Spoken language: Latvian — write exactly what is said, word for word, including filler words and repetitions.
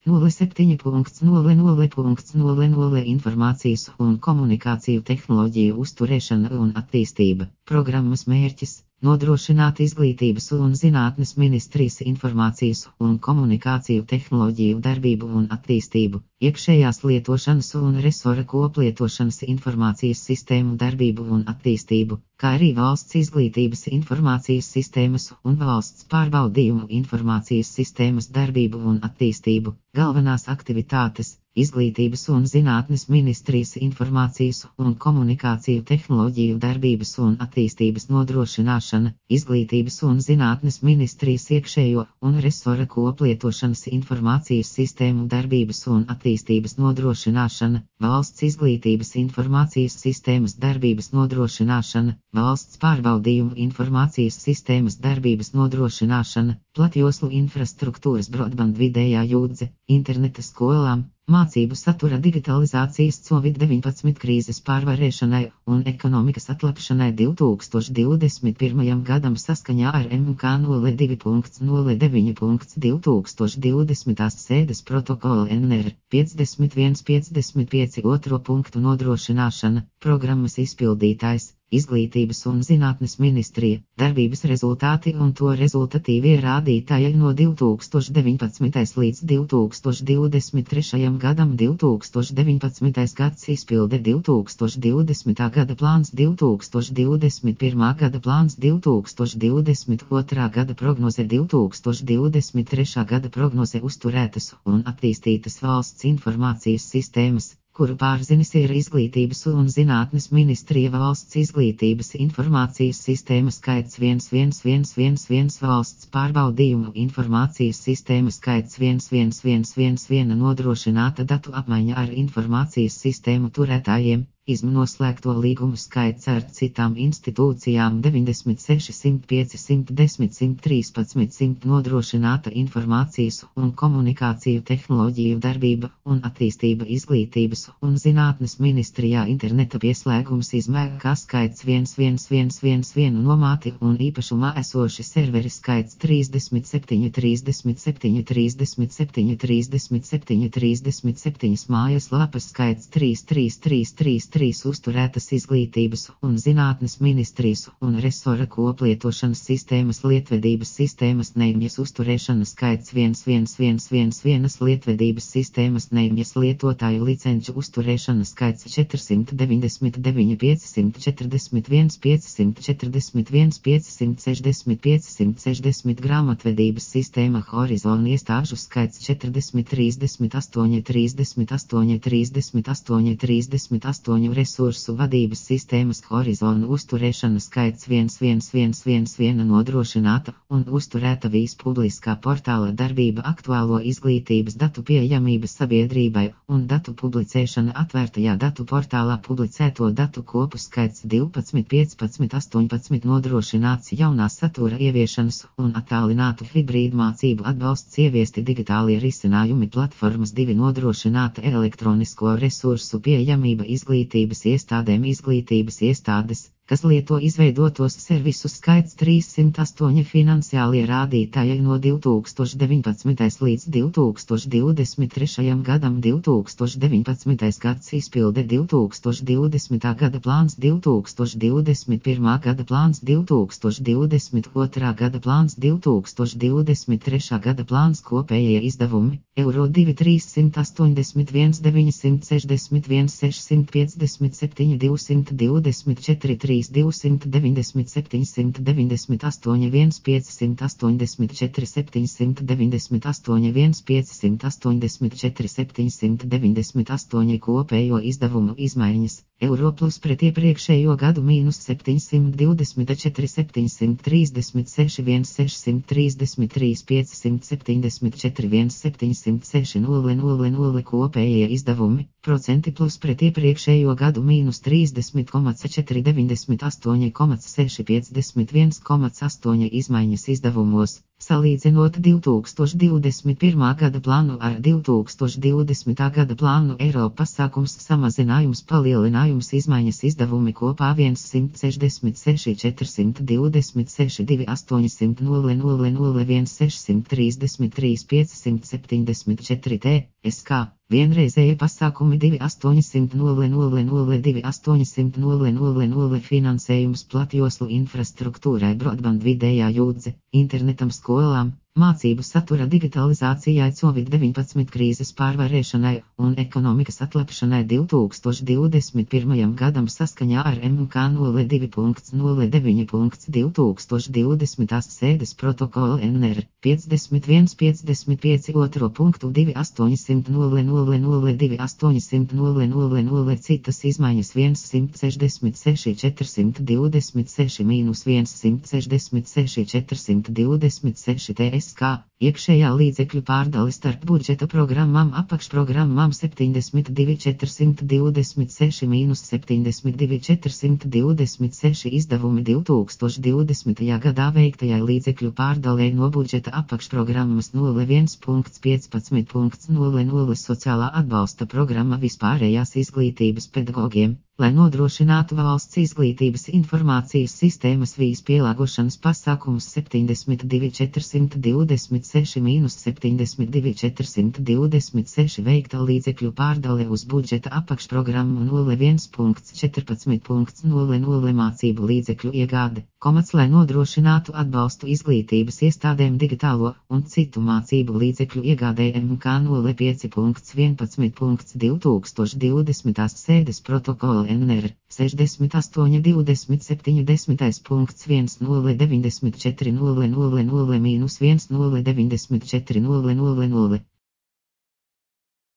nulle septiņi nulle nulle nulle nulle Informācijas un komunikāciju tehnoloģiju uzturēšana un attīstība. Programmas mērķis – nodrošināt Izglītības un zinātnes ministrijas informācijas un komunikāciju tehnoloģiju darbību un attīstību, iekšējās lietošanas un resora koplietošanas informācijas sistēmu darbību un attīstību, kā arī valsts izglītības informācijas sistēmas un valsts pārbaudījumu informācijas sistēmas darbību un attīstību. Galvenās aktivitātes – Izglītības un zinātnes ministrijas informācijas un komunikāciju tehnoloģiju darbības un attīstības nodrošināšana, Izglītības un zinātnes ministrijas iekšējo un resora koplietošanas informācijas sistēmu darbības un attīstības nodrošināšana, valsts izglītības informācijas sistēmas darbības nodrošināšana, valsts pārbaudījumu informācijas sistēmas darbības nodrošināšana, platjoslu infrastruktūras broadband vidējā jūdze, interneta skolām, mācību satura digitalizācijas covid deviņpadsmit krīzes pārvarēšanai un ekonomikas atlapšanai divi tūkstoši divdesmit pirmajam gadam saskaņā ar M K nulle divi nulle deviņi divi tūkstoši divdesmitās sēdes protokolu N R piecdesmit viens piecdesmit pieci otro punktu nodrošināšana, programmas izpildītājs. Izglītības un zinātnes ministrija, darbības rezultāti un to rezultatīvie rādītāji no divi tūkstoši deviņpadsmitais līdz divi tūkstoši divdesmit trešajam gadam divi tūkstoši deviņpadsmitais gads izpilde divi tūkstoši divdesmitā gada plāns divi tūkstoši divdesmit pirmā gada plāns divi tūkstoši divdesmit otrā gada prognoze divi tūkstoši divdesmit trešā gada prognoze uzturētas un attīstītas valsts informācijas sistēmas, kuru pārzinis ir Izglītības un zinātnes ministrija valsts izglītības informācijas sistēma skaits viens viens viens viens viens valsts pārbaudījumu informācijas sistēma skaits viens viens viens viens viens nodrošināta datu apmaiņa ar informācijas sistēmu turētājiem. Izm noslēgto līgumu skaits ar citām institūcijām deviņdesmit seši simt pieci simt desmit simt trīspadsmit simt nodrošināta informācijas un komunikāciju tehnoloģiju darbība un attīstība Izglītības un zinātnes ministrijā interneta pieslēgums izmēkā skaits viens viens viens viens viens nomāti un īpašumā esoši serveri skaits trīsdesmit septiņi trīsdesmit septiņi trīsdesmit septiņi trīsdesmit septiņi trīsdesmit septiņas mājas lapas skaits trīs trīs trīs trīs trīs uzturētas Izglītības un zinātnes ministrijas un resora koplietošanas sistēmas lietvedības sistēmas neimjas uzturēšanas skaits viens viens viens viens viens lietvedības sistēmas neimjas lietotāju licenču uzturēšanas skaits četrsimt deviņdesmit deviņi piecsimt četrdesmit viens piecsimt četrdesmit viens piecsimt sešdesmit piecsimt sešdesmit grāmatvedības sistēma Horizon iestāžu skaits četrdesmit trīsdesmit astoņi trīsdesmit astoņi trīsdesmit astoņi trīsdesmit astoņi resursu vadības sistēmas Horizonu uzturēšana skaits viens viens viens viens viens nodrošināta un uzturēta vispubliskā portāla darbība aktuālo izglītības datu pieejamība sabiedrībai un datu publicēšana atvērtajā datu portālā publicēto datu kopu skaits divpadsmit piecpadsmit astoņpadsmit nodrošināts jaunā satura ieviešanas un attālinātu hibrīdu mācību atbalsts ieviesti digitālie risinājumi platformas divi nodrošināta elektronisko resursu pieejamība izglītības iestādēm izglītības iestādes, kas lieto izveidotos servisus skaits trīssimt astoņi finansiālie rādītāji no divi tūkstoši deviņpadsmitais līdz divi tūkstoši divdesmit trešajam gadam divi tūkstoši deviņpadsmitais gads izpilde divi tūkstoši divdesmitā gada plāns divi tūkstoši divdesmit pirmā gada plāns divi tūkstoši divdesmit otrā gada plāns divi tūkstoši divdesmit trešā gada plāns kopējie izdevumi eiro divi trīssimt astoņdesmit viens deviņsimt sešdesmit viens sešsimt piecdesmit septiņi divsimt divdesmit četri trīs divsimt deviņdesmit septiņsimt deviņdesmit astoņi viens piecsimt astoņdesmit četri septiņsimt deviņdesmit astoņi viens piecsimt astoņdesmit četri septiņsimt deviņdesmit astoņi kopējo izdevumu izmaiņas eiro plus pret iepriekšējo gadu mīnus septiņsimt divdesmit četri septiņsimt trīsdesmit seši viens sešsimt trīsdesmit trīs piecsimt septiņdesmit četri viens septiņsimt seši nulle nulle nulle kopējie izdevumi procenti plus pret iepriekšējo gadu mīnus trīsdesmit četri deviņdesmit astoņi seši piecdesmit viens astoņi izmaiņas izdevumos Salīdzinot divi tūkstoši divdesmit pirmā gada plānu ar divi tūkstoši divdesmitā gada plānu, eiro pasākums samazinājums palielinājums izmaiņas izdevumi kopā simt sešdesmit seši četrsimt divdesmit seši divi astoņsimt nulle nulle nulle viens sešsimt trīsdesmit trīs piecsimt septiņdesmit četri T S K. Vienreizēji pasākumi divi astoņsimt nulle nulle nulle divi astoņsimt nulle nulle nulle finansējums platjoslu infrastruktūrai broadband vidējā jūdze, internetam skolām, mācību satura digitalizācijai covid deviņpadsmit krīzes pārvarēšanai un ekonomikas atlapšanai divi tūkstoši divdesmit pirmajam gadam saskaņā ar M K nulle divi nulle deviņi divi tūkstoši divdesmitās sēdes protokolu N R piecdesmit viens piecdesmit pieci otro punktu divi astoņsimt nulle nulle nulle divi astoņsimt nulle nulle nulle citas izmaiņas simt sešdesmit seši četrsimt divdesmit seši mīnus simt sešdesmit seši četrsimt divdesmit seši T S K. Iekšējā līdzekļu pārdali starp budžeta programmām apakšprogrammām septiņdesmit divi četrsimt divdesmit seši mīnus septiņdesmit divi četrsimt divdesmit seši izdevumi divi tūkstoši divdesmitajā gadā veiktajai līdzekļu pārdalei no budžeta apakšprogrammas nulle viens piecpadsmit nulle nulle sociālā atbalsta programma vispārējās izglītības pedagogiem. Lai nodrošinātu valsts izglītības informācijas sistēmas vīz pielāgošanas pasākums septiņdesmit divi četrsimt divdesmit seši mīnus septiņdesmit divi četrsimt divdesmit seši veikta līdzekļu pārdale uz budžeta apakšprogrammu nulle viens četrpadsmit nulle nulle mācību līdzekļu iegāde, komats, lai nodrošinātu atbalstu izglītības iestādēm digitālo un citu mācību līdzekļu iegādē M K nulle pieci vienpadsmit divi tūkstoši divdesmitās sēdes protokola N R sešdesmit astoņi divdesmit septiņdesmit viens nulle deviņdesmit četri nulle nulle nulle mīnus viens nulle deviņdesmit četri nulle nulle nulle